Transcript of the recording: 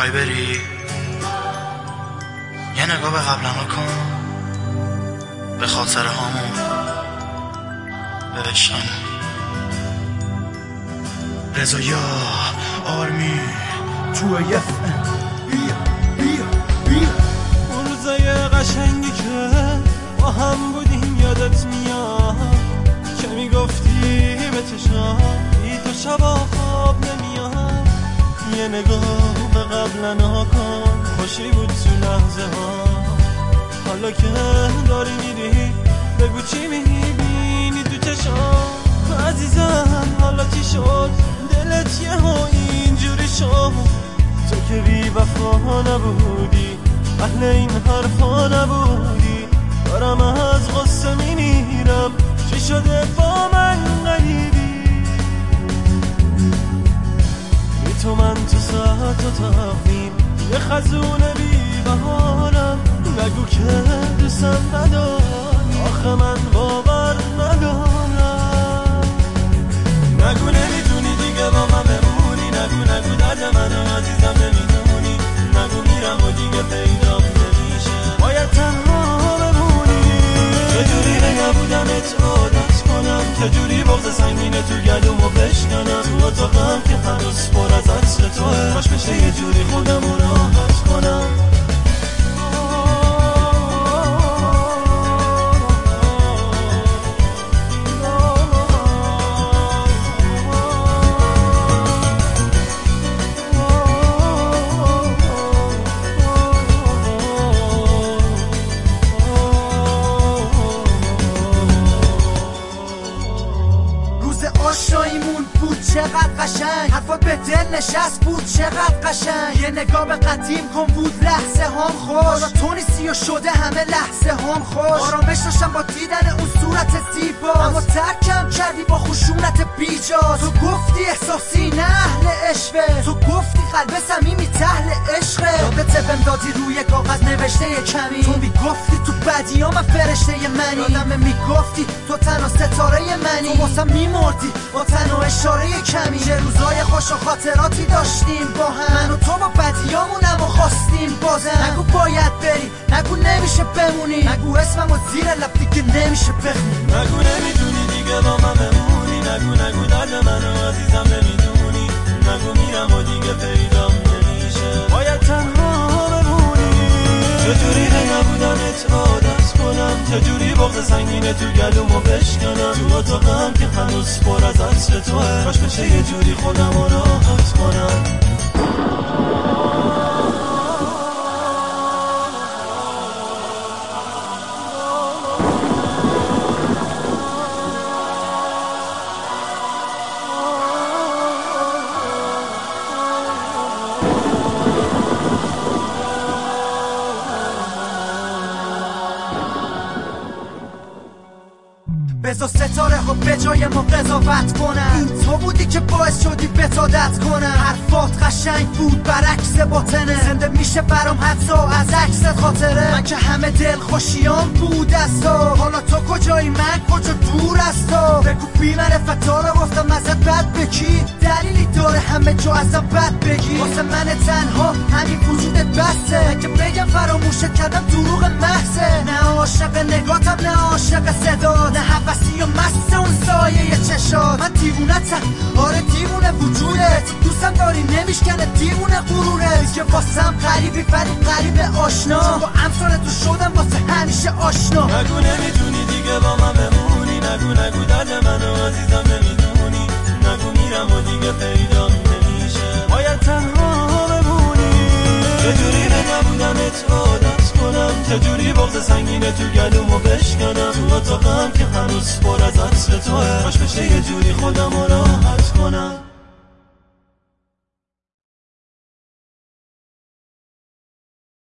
میخوای بری یه نگاه به قبلا کن، به خاطره هامون، به عشقمون. رضا یا آرمی تو بیا اون روزای قشنگی که با هم بودیم یادت میاد که میگفتی به چشایی تو شبا خواب نمیاد. یه نگاه به قبلا کن، خوشی بود تو لحظه ها. حالا که داری میری بگو چی میبینی تو چشام عزیزم. حالا چی شد دلت یه ها اینجوری شد؟ تو که بی وفا نبودی، اهل این حرفا نبودی. دارم از غصه میمیرم، چی شده با من غریبی؟ بی تو من تو ساعت و تقویم یه خزونه بی بهارم. نگو که دوستم نداری، آخه من باور ندارم. نگو نمیتونی دیگه با من بمونی، نگو درد منو عزیزم نمیدونی. نگو میرم و دیگه پیدام نمیشه، باید تنها بمونی. چجوری نبودمت عادت کنم، چجوری بغض سنگینه تو گلومو بشکنم. تو اتاقم که هنوز پر از عطر توه، کاش بشه یه جوری خودمو راحت کنم. آشناییمون بود چقدر قشنگ، حرفات به دل نشست بود چقدر قشنگ. یه نگاه به قدیم کن بود لحظه هام خوش. حالا تو نیستی و شده همه لحظه هام خوش. آرامش داشتم با دیدن اون صورت زیبا، اما ترکم کردی با خشونت بیجا. تو گفتی احساسی نه اهل عشقه، تو گفتی قلب صمیمی اهل عشقه. یادت بهم دادی روی کاغذ نوشته یه کمی، تو میگفتی تو بدیام فرشته منی. یادم میگفتی تو تنها ستاره منی، تو واسم میمردی با تن و اشاره کمی. چه روزای خوش و خاطراتی داشتیم با هم، من و تو با بدیامونم و خواستیم بازم. نگو باید بری، نگو نمیشه بمونی، نگو اسمم و زیر لب دیگه نمیشه بخونی. نگو نمیدونی دیگه با من بمونی، نگو درد منو عزیزم نمیدونی. نگو میرم و دیگه پیدام نمیشه، باید تنها بمونی. چجوری نبودمت عادت کنم، چجوری بغض سنگینه تو گلومو بشکنم. تو اتاقم که هنوز پر از عطر توه، کاش بشه یه جوری خودمو راحت کنم. بذار ستاره ها به جای ما قضاوت کنن، این تو بودی که باعث شدی بتادت کنن. حرفات قشنگ بود برعکس باطنه، زنده میشه برام حتی از عکس خاطره. من که همه دل خوشیام بود از تو، حالا تو کجایی من کجا دور از تو. بگو بی معرفت رو گفتم ازت بد بکی، دلیلی داره همه جا ازم بد بگی. واسه من تنها همین وجودت بسته، اگه بگم فراموشت کردم دروغ محضه. نه عاشق نگاتم نه عاشق صدا، نه حوثی و مست اون سایه چشات. من دیوونتم آره دیوونه وجودت، دوستم داری نمیشکنه دیوونه غرورت. که واسم غریبی ولی غریب آشنا، چون با امثال تو شدم واسه همیشه آشنا. نگو نمیتونی دیگه با من بمونی، نگو درد منو عزیزم نمیدونی. نگو میرم و دیگه پیدام نمیشه، باید تنها بمونی. چجوری نبودمت عادت کنم، چجوری بغض سنگینه تو گلومو بشکنم.